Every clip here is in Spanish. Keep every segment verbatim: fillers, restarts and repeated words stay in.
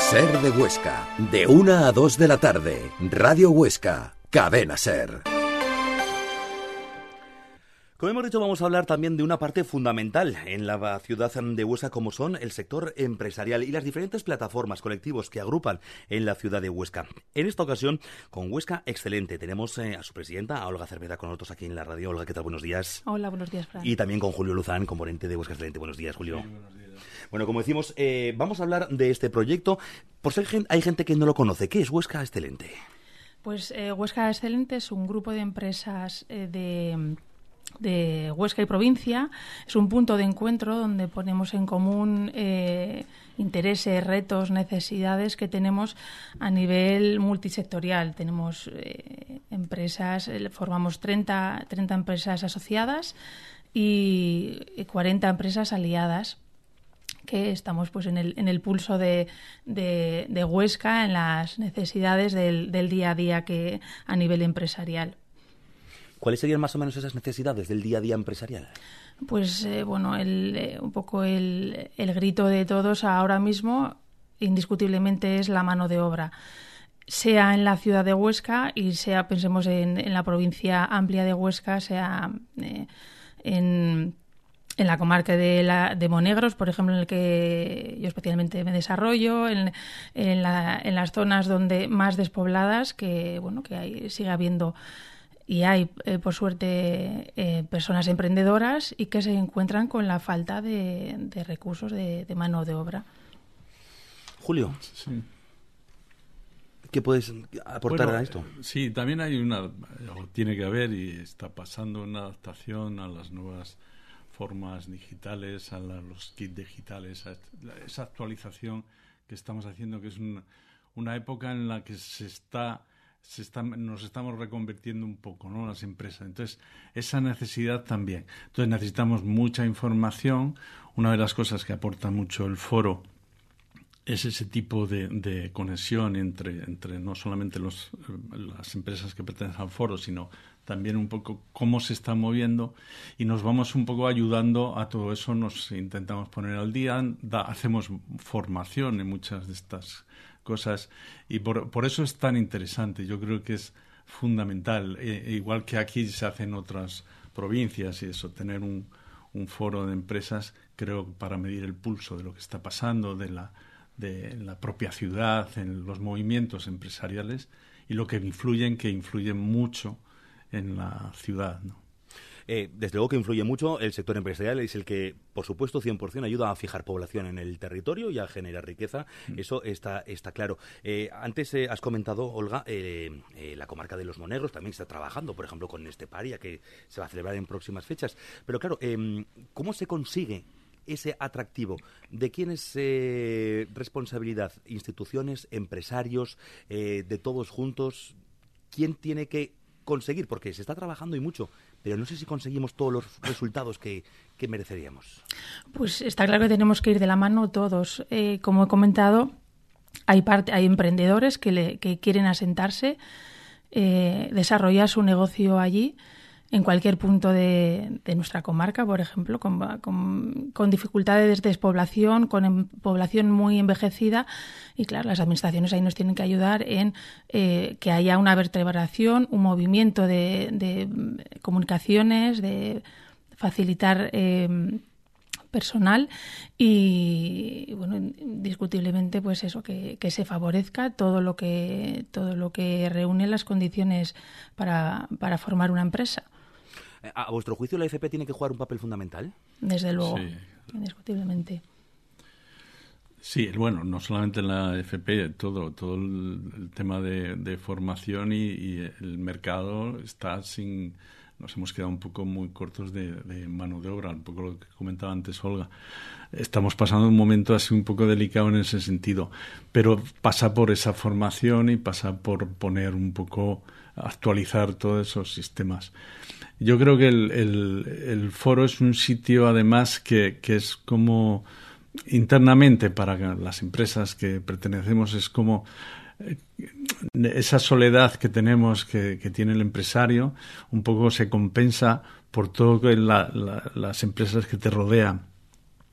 Ser de Huesca, de una a dos de la tarde. Radio Huesca, Cadena Ser. Como hemos dicho, vamos a hablar también de una parte fundamental en la ciudad de Huesca, como son el sector empresarial y las diferentes plataformas, colectivos que agrupan en la ciudad de Huesca. En esta ocasión, con Huesca Excelente, tenemos eh, a su presidenta, a Olga Cervera, con nosotros aquí en la radio. Olga, ¿qué tal? Buenos días. Hola, buenos días, Fran. Y también con Julio Luzán, componente de Huesca Excelente. Buenos días, Julio. Sí, buenos días. Bueno, como decimos, eh, vamos a hablar de este proyecto. Por si hay gente que no lo conoce, ¿qué es Huesca Excelente? Pues eh, Huesca Excelente es un grupo de empresas eh, de... de Huesca y provincia. Es un punto de encuentro donde ponemos en común eh, intereses, retos, necesidades que tenemos a nivel multisectorial. Tenemos eh, empresas, eh, formamos treinta, treinta empresas asociadas y cuarenta empresas aliadas, que estamos pues en el, en el pulso de, de, de Huesca, en las necesidades del, del día a día que a nivel empresarial. ¿Cuáles serían más o menos esas necesidades del día a día empresarial? Pues eh, bueno, el, eh, un poco el, el grito de todos ahora mismo indiscutiblemente es la mano de obra, sea en la ciudad de Huesca y sea, pensemos en, en la provincia amplia de Huesca, sea eh, en, en la comarca de, la, de Monegros, por ejemplo, en el que yo especialmente me desarrollo, en, en, la, en las zonas donde más despobladas, que bueno, que hay, sigue habiendo. Y hay, eh, por suerte, eh, personas emprendedoras y que se encuentran con la falta de, de recursos de, de mano de obra. Julio, sí. ¿Qué puedes aportar bueno, a esto? Sí, también hay una, tiene que haber y está pasando una adaptación a las nuevas formas digitales, a la, los kits digitales, a esa actualización que estamos haciendo, que es una, una época en la que se está... Se está, nos estamos reconvirtiendo un poco, ¿no?, las empresas. Entonces, esa necesidad también. Entonces, necesitamos mucha información. Una de las cosas que aporta mucho el foro es ese tipo de, de conexión entre, entre no solamente los, las empresas que pertenecen al foro, sino también un poco cómo se está moviendo, y nos vamos un poco ayudando a todo eso. Nos intentamos poner al día, da, hacemos formación en muchas de estas cosas, y por, por eso es tan interesante. Yo creo que es fundamental, eh, igual que aquí se hace en otras provincias y eso, tener un, un foro de empresas, creo, para medir el pulso de lo que está pasando, de la, de la propia ciudad, en los movimientos empresariales y lo que influyen, que influyen mucho en la ciudad, ¿no? Eh, desde luego que influye mucho. El sector empresarial es el que, por supuesto, cien por ciento ayuda a fijar población en el territorio y a generar riqueza. Mm. Eso está, está claro. Eh, antes eh, has comentado, Olga, eh, eh, la comarca de los Monegros también está trabajando, por ejemplo, con Esteparia, que se va a celebrar en próximas fechas. Pero claro, eh, ¿cómo se consigue ese atractivo? ¿De quién es eh, responsabilidad? ¿Instituciones, empresarios, eh, de todos juntos? ¿Quién tiene que conseguir? Porque se está trabajando y mucho, pero no sé si conseguimos todos los resultados que, que mereceríamos. Pues está claro que tenemos que ir de la mano todos. Eh, como he comentado, hay, parte, hay emprendedores que, le, que quieren asentarse, eh, desarrollar su negocio allí, en cualquier punto de, de nuestra comarca, por ejemplo, con, con, con dificultades de despoblación, con em, población muy envejecida, y claro, las administraciones ahí nos tienen que ayudar en eh, que haya una vertebración, un movimiento de, de comunicaciones, de facilitar eh, personal y, bueno, indiscutiblemente, pues eso, que, que se favorezca todo lo que todo lo que reúne las condiciones para, para formar una empresa. ¿A vuestro juicio la F P tiene que jugar un papel fundamental? Desde luego, sí, indiscutiblemente. Sí, bueno, no solamente la F P, todo todo el, el tema de, de formación y, y el mercado está sin... Nos hemos quedado un poco muy cortos de, de mano de obra, un poco lo que comentaba antes Olga. Estamos pasando un momento así un poco delicado en ese sentido, pero pasa por esa formación y pasa por poner un poco, actualizar todos esos sistemas. Yo creo que el, el, el foro es un sitio, además, que, que es como internamente para las empresas que pertenecemos, es como esa soledad que tenemos, que, que tiene el empresario, un poco se compensa por todo que la, la, las empresas que te rodean.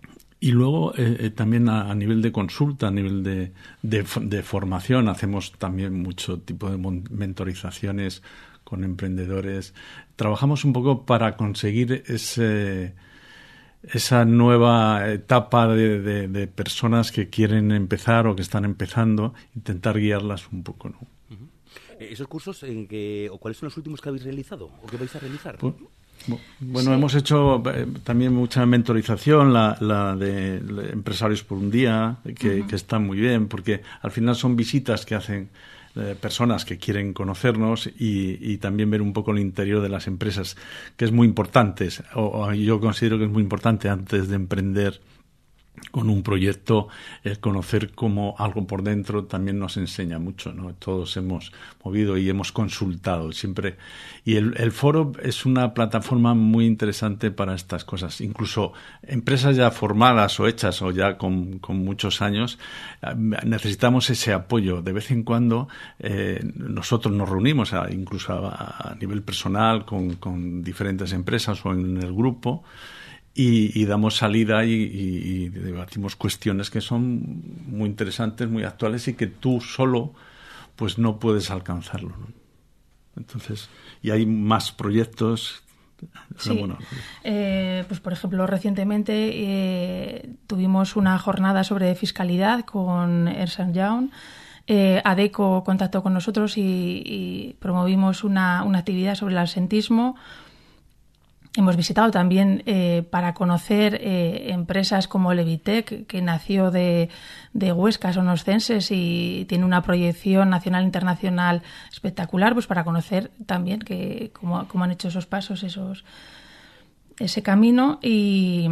Y luego eh, eh, también a, a nivel de consulta, a nivel de, de, de formación, hacemos también mucho tipo de mentorizaciones con emprendedores. Trabajamos un poco para conseguir ese, esa nueva etapa de, de, de personas que quieren empezar o que están empezando, intentar guiarlas un poco, ¿no? Uh-huh. ¿Esos cursos en que, o cuáles son los últimos que habéis realizado o que vais a realizar? Pues, bueno, sí. hemos hecho eh, también mucha mentorización, la, la de Empresarios por un Día, que, uh-huh. que está muy bien, porque al final son visitas que hacen eh, personas que quieren conocernos y, y también ver un poco el interior de las empresas, que es muy importante, o, o yo considero que es muy importante antes de emprender con un proyecto, el conocer cómo algo por dentro también nos enseña mucho, ¿no? Todos hemos movido y hemos consultado siempre. Y el, el foro es una plataforma muy interesante para estas cosas. Incluso empresas ya formadas o hechas o ya con, con muchos años, necesitamos ese apoyo. De vez en cuando eh, nosotros nos reunimos, a, incluso a, a nivel personal, con, con diferentes empresas o en el grupo, Y, y damos salida y, y, y debatimos cuestiones que son muy interesantes, muy actuales y que tú solo pues no puedes alcanzarlo, ¿no? Entonces, y hay más proyectos. Sí, bueno, eh, pues por ejemplo recientemente eh, tuvimos una jornada sobre fiscalidad con Ernst and Young. Eh, Adecco contactó con nosotros y, y promovimos una, una actividad sobre el absentismo. Hemos visitado también eh, para conocer eh, empresas como Levitec, que nació de, de Huesca, son oscenses y tiene una proyección nacional e internacional espectacular, pues para conocer también que cómo, cómo han hecho esos pasos, esos ese camino. Y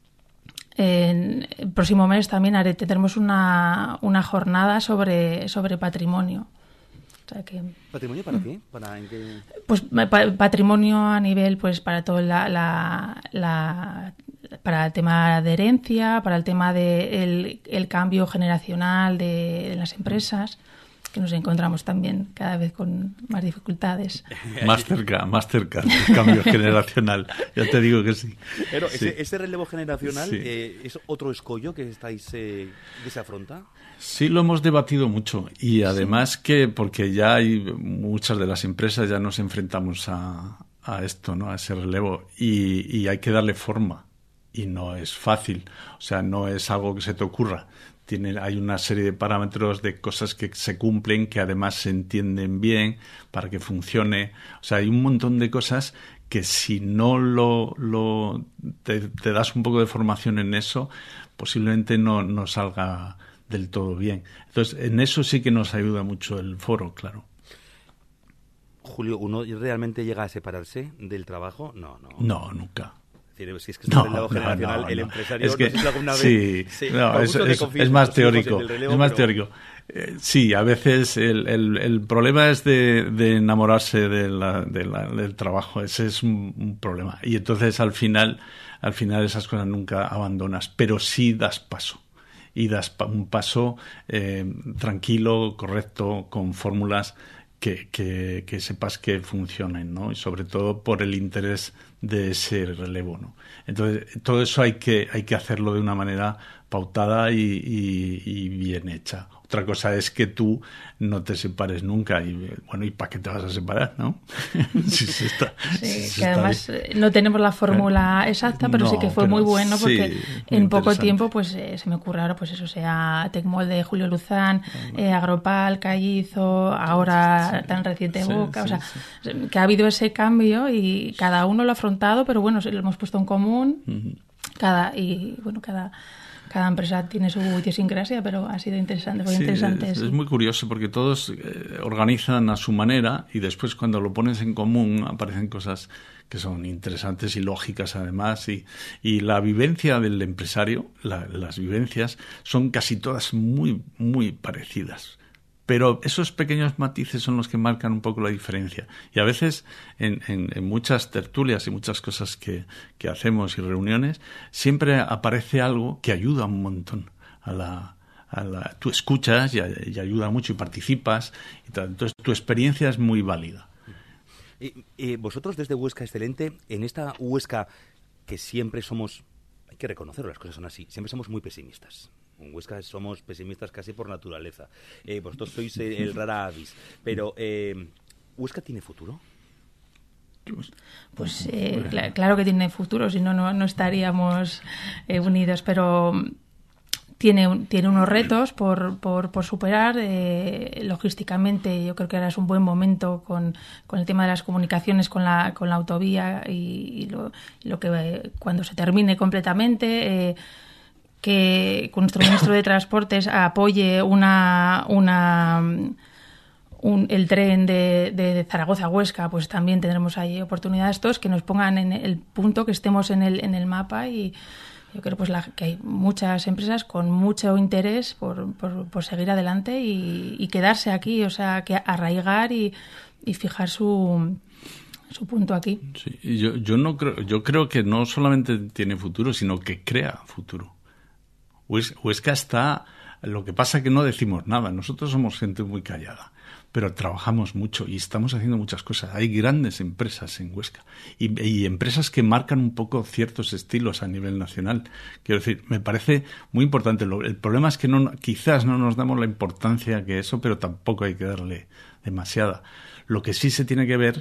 en el próximo mes también haré, tendremos una, una jornada sobre, sobre patrimonio. O sea que, ¿Patrimonio para qué? ¿Para en qué? Pues pa- patrimonio a nivel, pues para todo la, la, la para el tema de herencia, para el tema de el, el cambio generacional de, de las empresas, que nos encontramos también cada vez con más dificultades. Más cerca, más cerca del cambio generacional. Ya te digo que sí. Pero sí. ese, ese relevo generacional sí. eh, es otro escollo que estáis eh, que se afronta. Sí, lo hemos debatido mucho y además sí. que porque ya hay muchas de las empresas ya nos enfrentamos a, a esto, ¿no? A ese relevo y, y hay que darle forma y no es fácil, o sea, no es algo que se te ocurra. Tiene, hay una serie de parámetros de cosas que se cumplen, que además se entienden bien para que funcione. O sea, hay un montón de cosas que si no lo, lo te, te das un poco de formación en eso, posiblemente no, no salga del todo bien. Entonces, en eso sí que nos ayuda mucho el foro, claro. Julio, ¿uno realmente llega a separarse del trabajo? No, no. No, nunca. Si es que está no, el relevo generacional, no, no, el no. empresario es que, no sé si alguna vez... Sí, sí no, es, es, es más teórico. Relevo, es más pero... teórico. Eh, sí, a veces el, el, el problema es de, de enamorarse de la, de la, del trabajo. Ese es un, un problema. Y entonces al final, al final esas cosas nunca abandonas, pero sí das paso. Y das un paso eh, tranquilo, correcto, con fórmulas que, que, que sepas que funcionen, ¿no? Y sobre todo por el interés de ese relevo, ¿no? Entonces, todo eso hay que, hay que hacerlo de una manera pautada y, y, y bien hecha. Otra cosa es que tú no te separes nunca y bueno, ¿y para qué te vas a separar, no? sí, sí, está, sí, sí que además bien. No tenemos la fórmula exacta, pero no, sí que fue muy bueno porque sí, en poco tiempo pues eh, se me ocurre ahora pues eso sea Tecmolde, Julio Luzán, eh, Agropal, Callizo, ahora sí, tan reciente sí, Boca, sí, o sea, sí. que ha habido ese cambio y cada uno lo ha afrontado, pero bueno, lo hemos puesto en común, uh-huh. cada y bueno, cada Cada empresa tiene su idiosincrasia, pero ha sido interesante. Fue sí, interesante es, es muy curioso porque todos eh, organizan a su manera y después cuando lo pones en común aparecen cosas que son interesantes y lógicas además. Y, y la vivencia del empresario, la, las vivencias, son casi todas muy, muy parecidas. Pero esos pequeños matices son los que marcan un poco la diferencia. Y a veces en, en, en muchas tertulias y muchas cosas que, que hacemos y reuniones, siempre aparece algo que ayuda un montón a la... A la tú escuchas y, y ayuda mucho y participas. Y tal. Entonces tu experiencia es muy válida. Y, y vosotros desde Huesca Excelente, en esta Huesca que siempre somos... hay que reconocerlo, las cosas son así. Siempre somos muy pesimistas. En Huesca somos pesimistas casi por naturaleza. Eh, vosotros sois eh, el rara avis. Pero, eh, ¿Huesca tiene futuro? Pues eh, cl- claro que tiene futuro, si no, no, no estaríamos eh, unidos, pero tiene, un, tiene unos retos por, por, por superar. Eh, logísticamente, yo creo que ahora es un buen momento con, con el tema de las comunicaciones con la, con la autovía y, y lo, lo que eh, cuando se termine completamente, eh, que nuestro ministro de Transportes apoye una... una Un, el tren de, de Zaragoza a Huesca, pues también tendremos ahí oportunidades todos que nos pongan en el punto, que estemos en el, en el mapa, y yo creo pues la, que hay muchas empresas con mucho interés por, por, por seguir adelante y, y quedarse aquí, o sea, que arraigar y, y fijar su, su punto aquí. Sí, yo, yo, no creo, yo creo que no solamente tiene futuro, sino que crea futuro. Huesca está... Lo que pasa es que no decimos nada. Nosotros somos gente muy callada, pero trabajamos mucho y estamos haciendo muchas cosas. Hay grandes empresas en Huesca y, y empresas que marcan un poco ciertos estilos a nivel nacional. Quiero decir, me parece muy importante. El problema es que no, quizás no nos damos la importancia que eso, pero tampoco hay que darle demasiada. Lo que sí se tiene que ver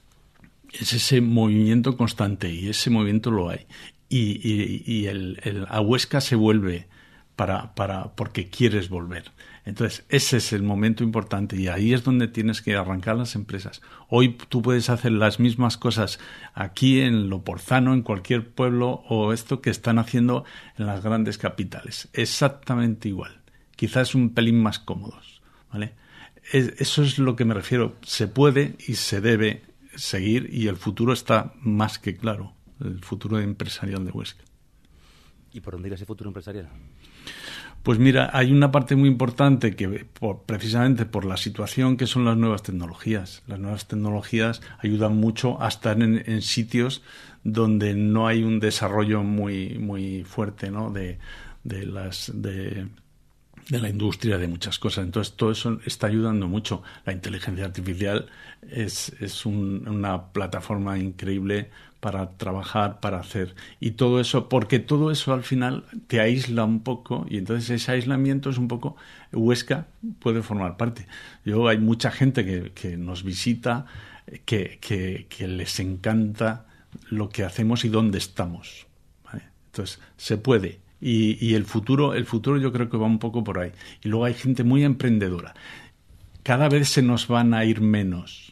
es ese movimiento constante, y ese movimiento lo hay. Y, y, y el, el, a Huesca se vuelve para, para, porque quieres volver. Entonces, ese es el momento importante, y ahí es donde tienes que arrancar las empresas. Hoy tú puedes hacer las mismas cosas aquí en Loporzano, en cualquier pueblo, o esto que están haciendo en las grandes capitales. Exactamente igual. Quizás un pelín más cómodos, ¿vale? Es, eso es lo que me refiero. Se puede y se debe seguir, y el futuro está más que claro. El futuro empresarial de Huesca. ¿Y por dónde irá ese futuro empresarial? Pues mira, hay una parte muy importante que por, precisamente por la situación que son las nuevas tecnologías. Las nuevas tecnologías ayudan mucho a estar en, en sitios donde no hay un desarrollo muy muy fuerte, ¿no? de, de las de, de la industria, de muchas cosas. Entonces todo eso está ayudando mucho. La inteligencia artificial es, es un, una plataforma increíble para trabajar, para hacer, y todo eso, porque todo eso al final te aísla un poco, y entonces ese aislamiento es un poco, Huesca puede formar parte. Yo, hay mucha gente que, que nos visita, que, que, que les encanta lo que hacemos y dónde estamos, ¿vale? Entonces, se puede, y, y el futuro, el futuro yo creo que va un poco por ahí. Y luego hay gente muy emprendedora. Cada vez se nos van a ir menos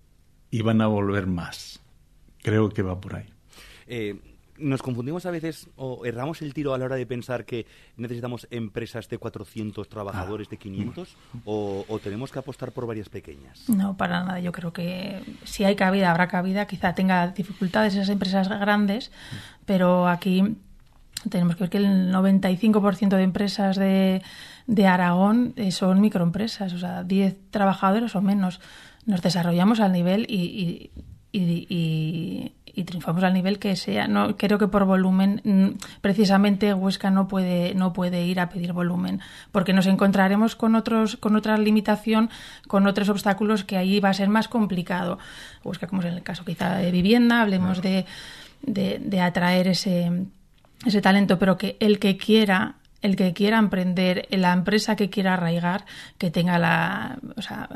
y van a volver más. Creo que va por ahí. Eh, nos confundimos a veces o erramos el tiro a la hora de pensar que necesitamos empresas de cuatrocientos trabajadores, ah. de quinientos, o, o tenemos que apostar por varias pequeñas. No, para nada. Yo creo que si hay cabida, habrá cabida. Quizá tenga dificultades esas empresas grandes, pero aquí tenemos que ver que el noventa y cinco por ciento de empresas de, de Aragón son microempresas, o sea, diez trabajadores o menos. Nos desarrollamos al nivel y... y Y, y, y triunfamos al nivel que sea. No creo que por volumen, precisamente Huesca no puede no puede ir a pedir volumen, porque nos encontraremos con otros con otra limitación, con otros obstáculos que ahí va a ser más complicado. Huesca, como es en el caso quizá de vivienda, hablemos de, de, de atraer ese ese talento, pero que el que quiera el que quiera emprender, la empresa que quiera arraigar, que tenga la, o sea,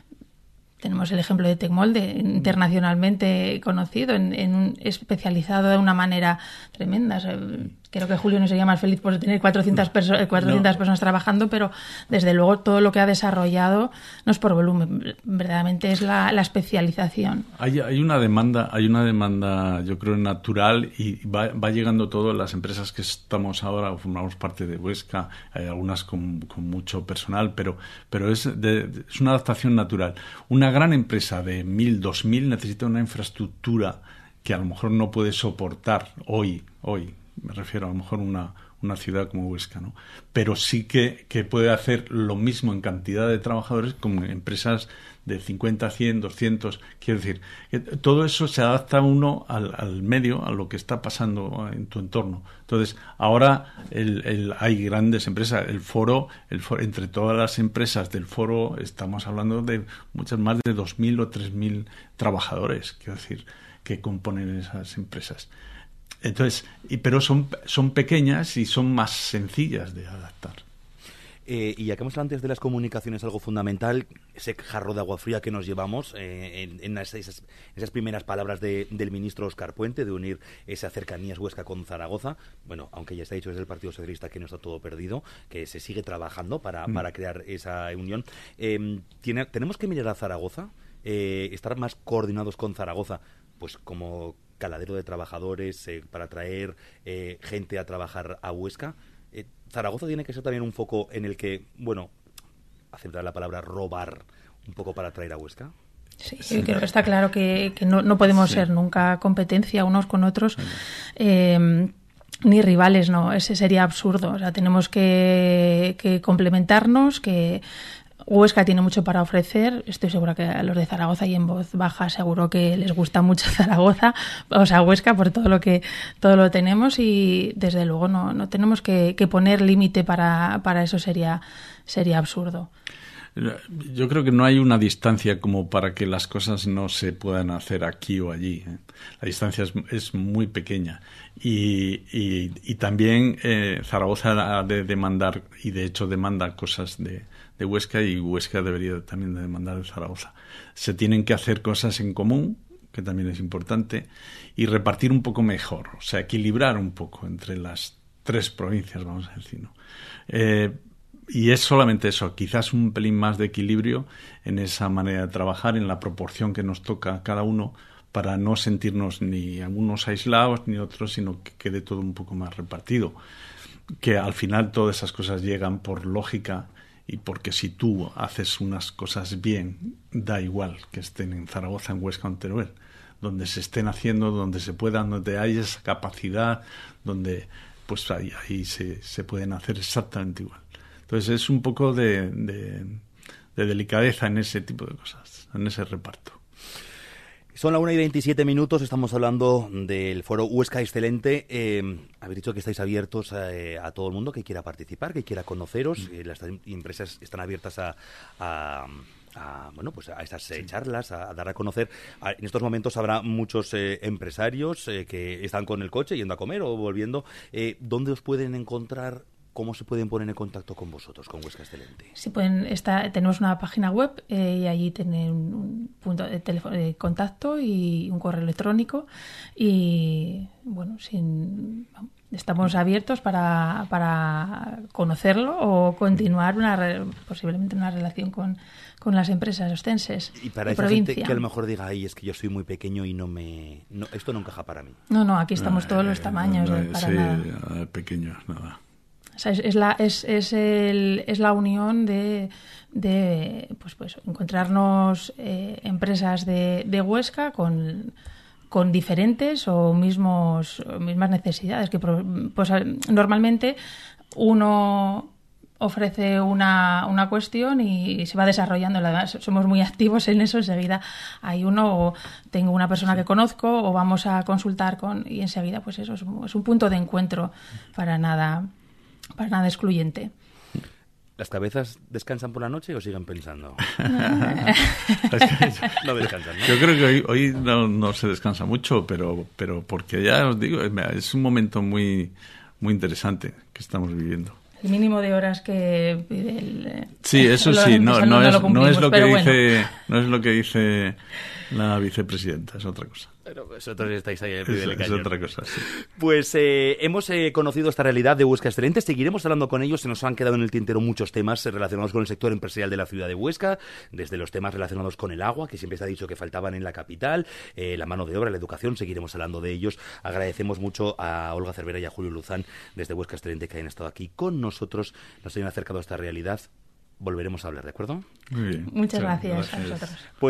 tenemos el ejemplo de Tecmolde, internacionalmente conocido, en, en un, especializado de una manera tremenda. O sea, creo que Julio no sería más feliz por tener cuatrocientas, perso- cuatrocientas no. personas trabajando, pero desde luego todo lo que ha desarrollado no es por volumen, verdaderamente es la, la especialización. Hay, hay una demanda, hay una demanda, yo creo, natural, y va, va llegando todo. Las empresas que estamos ahora, formamos parte de Huesca, hay algunas con, con mucho personal, pero, pero es, de, es una adaptación natural. Una gran empresa de mil, dos mil necesita una infraestructura que a lo mejor no puede soportar hoy, hoy, me refiero a lo mejor una, una ciudad como Huesca, ¿no? Pero sí que, que puede hacer lo mismo en cantidad de trabajadores como empresas de cincuenta, cien, doscientos. Quiero decir, que todo eso se adapta uno al, al medio, a lo que está pasando en tu entorno. Entonces, ahora el, el, hay grandes empresas. El foro, el foro, entre todas las empresas del foro, estamos hablando de muchas más de dos mil o tres mil trabajadores, quiero decir, que componen esas empresas. Entonces, y, pero son, son pequeñas y son más sencillas de adaptar. Eh, y ya que hemos hablado antes de las comunicaciones, algo fundamental, ese jarro de agua fría que nos llevamos eh, en, en esas, esas primeras palabras de, del ministro Óscar Puente, de unir esa cercanía Huesca con Zaragoza. Bueno, aunque ya está dicho desde el Partido Socialista que no está todo perdido, que se sigue trabajando para, mm. para crear esa unión. Eh, tiene, ¿Tenemos que mirar a Zaragoza? Eh, estar más coordinados con Zaragoza, pues como caladero de trabajadores, eh, para traer eh, gente a trabajar a Huesca. Eh, Zaragoza tiene que ser también un foco en el que, bueno, aceptar la palabra robar un poco para traer a Huesca. Sí, sí. Creo que está claro que, que no, no podemos sí. ser nunca competencia unos con otros, sí. eh, ni rivales, no, ese sería absurdo. O sea, tenemos que, que complementarnos, que Huesca tiene mucho para ofrecer. Estoy segura que a los de Zaragoza y en voz baja seguro que les gusta mucho Zaragoza, o sea, Huesca, por todo lo que todo lo tenemos, y desde luego no, no tenemos que, que poner límite para, para eso, sería, sería absurdo. Yo creo que no hay una distancia como para que las cosas no se puedan hacer aquí o allí. ¿eh? La distancia es, es muy pequeña. Y, y, y también eh, Zaragoza ha de demandar, y de hecho demanda cosas de, de Huesca, y Huesca debería también de demandar de Zaragoza. Se tienen que hacer cosas en común, que también es importante, y repartir un poco mejor, o sea, equilibrar un poco entre las tres provincias, vamos a decir, ¿no? Eh, Y es solamente eso, quizás un pelín más de equilibrio en esa manera de trabajar, en la proporción que nos toca a cada uno, para no sentirnos ni algunos aislados ni otros, sino que quede todo un poco más repartido. Que al final todas esas cosas llegan por lógica, y porque si tú haces unas cosas bien, da igual que estén en Zaragoza, en Huesca o en Teruel. Donde se estén haciendo, donde se puedan, donde hay esa capacidad, donde pues ahí, ahí se, se pueden hacer exactamente igual. Entonces es un poco de, de, de delicadeza en ese tipo de cosas, en ese reparto. Son la una y veintisiete minutos, estamos hablando del foro Huesca Excelente. Eh, habéis dicho que estáis abiertos a, a todo el mundo que quiera participar, que quiera conoceros. Mm. Eh, las empresas están abiertas a... a A, bueno, pues a estas eh, sí. charlas, a, a dar a conocer. A, en estos momentos habrá muchos eh, empresarios eh, que están con el coche yendo a comer o volviendo. Eh, ¿Dónde os pueden encontrar? ¿Cómo se pueden poner en contacto con vosotros, con Huesca Excelente? Sí, pueden estar, tenemos una página web eh, y allí tienen un punto de, teléfono, de contacto y un correo electrónico. Y bueno, sin, estamos abiertos para, para conocerlo o continuar una posiblemente una relación con, con las empresas ostenses. Y para esa provincia. Gente que a lo mejor diga, ay, es que yo soy muy pequeño y no me, no, esto no encaja para mí. No, no, aquí estamos todos los tamaños. No, eh, no, para sí, nada. Pequeños, nada. O sea, es, es la es es el es la unión de de pues pues encontrarnos eh, empresas de, de Huesca con con diferentes o mismos mismas necesidades que pues normalmente uno ofrece una, una cuestión y se va desarrollando. Además, somos muy activos en eso. Enseguida hay uno, o tengo una persona sí. que conozco, o vamos a consultar con, y enseguida pues eso es un, es un punto de encuentro para nada para nada excluyente. ¿Las cabezas descansan por la noche o siguen pensando? No descansan, ¿no? Yo creo que hoy, hoy no, no se descansa mucho, pero, pero porque ya os digo, es un momento muy, muy interesante que estamos viviendo. El mínimo de horas que pide el... Sí, eso el sí, no, no, es, no, es lo que dice, bueno. no es lo que dice la vicepresidenta, es otra cosa. Pero vosotros estáis ahí al pie del cañón. Es otra cosa, sí. Pues eh, hemos eh, conocido esta realidad de Huesca Excelente. Seguiremos hablando con ellos. Se nos han quedado en el tintero muchos temas relacionados con el sector empresarial de la ciudad de Huesca, desde los temas relacionados con el agua, que siempre se ha dicho que faltaban en la capital, eh, la mano de obra, la educación. Seguiremos hablando de ellos. Agradecemos mucho a Olga Cervera y a Julio Luzán desde Huesca Excelente que hayan estado aquí con nosotros, nos hayan acercado a esta realidad. Volveremos a hablar, ¿de acuerdo? Muy bien. Muchas gracias, gracias a vosotros. Pues